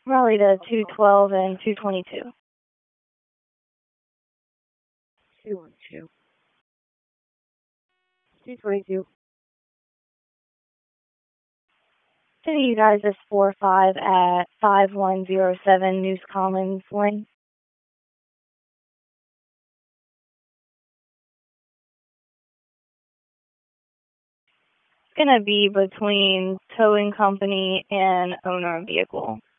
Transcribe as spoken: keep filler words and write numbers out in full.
Raleigh to two twelve and two twenty-two. two one two. two twenty-two. City, you guys is four five at five one zero seven News Commons Lane. It's going to be between towing company and owner of vehicle.